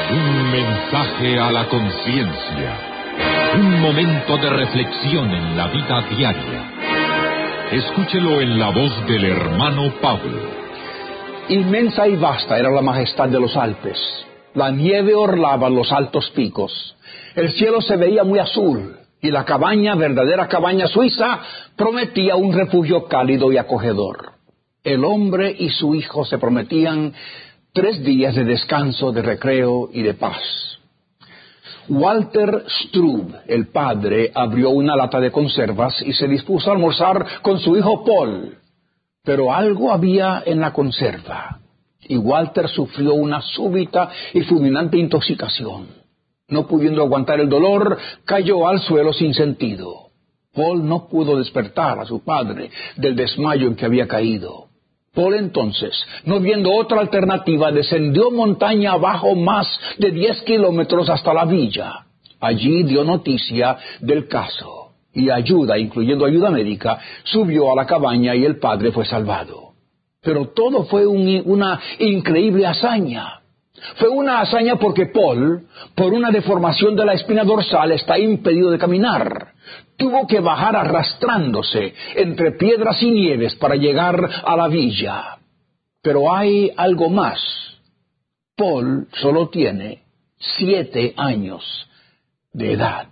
Un mensaje a la conciencia. Un momento de reflexión en la vida diaria. Escúchelo en la voz del hermano Pablo. Inmensa y vasta era la majestad de los Alpes. La nieve orlaba los altos picos. El cielo se veía muy azul, y la cabaña, verdadera cabaña suiza, prometía un refugio cálido y acogedor. El hombre y su hijo se prometían 3 días de descanso, de recreo y de paz. Walter Strub, el padre, abrió una lata de conservas y se dispuso a almorzar con su hijo Paul. Pero algo había en la conserva, y Walter sufrió una súbita y fulminante intoxicación. No pudiendo aguantar el dolor, cayó al suelo sin sentido. Paul no pudo despertar a su padre del desmayo en que había caído. Paul entonces, no viendo otra alternativa, descendió montaña abajo más de 10 kilómetros hasta la villa. Allí dio noticia del caso, y ayuda, incluyendo ayuda médica, subió a la cabaña y el padre fue salvado. Pero todo fue una increíble hazaña. Fue una hazaña porque Paul, por una deformación de la espina dorsal, está impedido de caminar. Tuvo que bajar arrastrándose entre piedras y nieves para llegar a la villa. Pero hay algo más. Paul solo tiene 7 años de edad.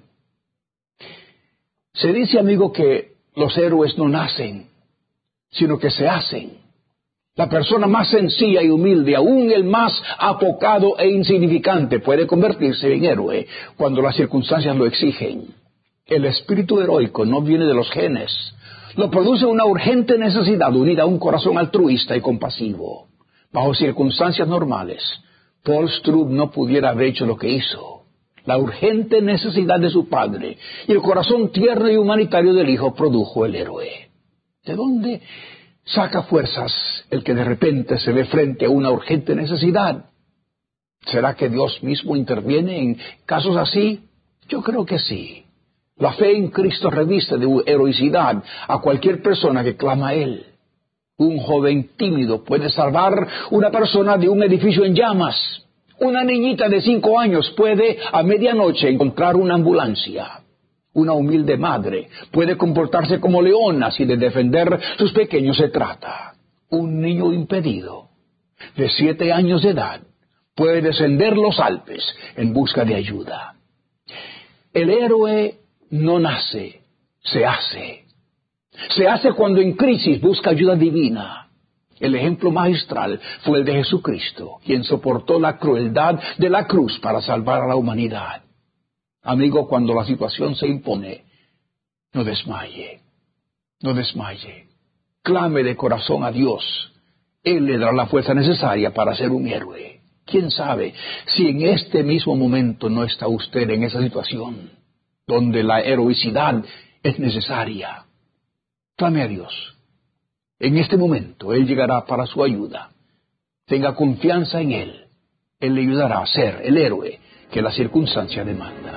Se dice, amigo, que los héroes no nacen, sino que se hacen. La persona más sencilla y humilde, aún el más apocado e insignificante, puede convertirse en héroe cuando las circunstancias lo exigen. El espíritu heroico no viene de los genes. Lo produce una urgente necesidad unida a un corazón altruista y compasivo. Bajo circunstancias normales, Paul Strub no pudiera haber hecho lo que hizo. La urgente necesidad de su padre y el corazón tierno y humanitario del hijo produjo el héroe. ¿De dónde saca fuerzas el que de repente se ve frente a una urgente necesidad? ¿Será que Dios mismo interviene en casos así? Yo creo que sí. La fe en Cristo reviste de heroicidad a cualquier persona que clama a Él. Un joven tímido puede salvar una persona de un edificio en llamas. Una niñita de 5 años puede a medianoche encontrar una ambulancia. Una humilde madre puede comportarse como leona si de defender sus pequeños se trata. Un niño impedido de 7 años de edad puede descender los Alpes en busca de ayuda. El héroe no nace, se hace. Se hace cuando en crisis busca ayuda divina. El ejemplo magistral fue el de Jesucristo, quien soportó la crueldad de la cruz para salvar a la humanidad. Amigo, cuando la situación se impone, no desmaye, no desmaye. Clame de corazón a Dios. Él le dará la fuerza necesaria para ser un héroe. ¿Quién sabe si en este mismo momento no está usted en esa situación, donde la heroicidad es necesaria? Clame a Dios. En este momento Él llegará para su ayuda. Tenga confianza en Él. Él le ayudará a ser el héroe que la circunstancia demanda.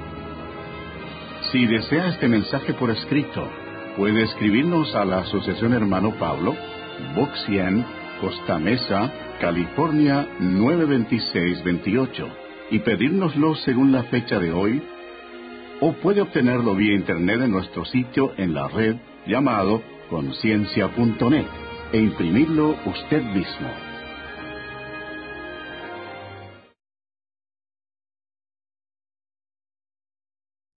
Si desea este mensaje por escrito, puede escribirnos a la Asociación Hermano Pablo, Box 100, Costa Mesa, California 92628, y pedírnoslo según la fecha de hoy, o puede obtenerlo vía internet en nuestro sitio en la red llamado conciencia.net e imprimirlo usted mismo.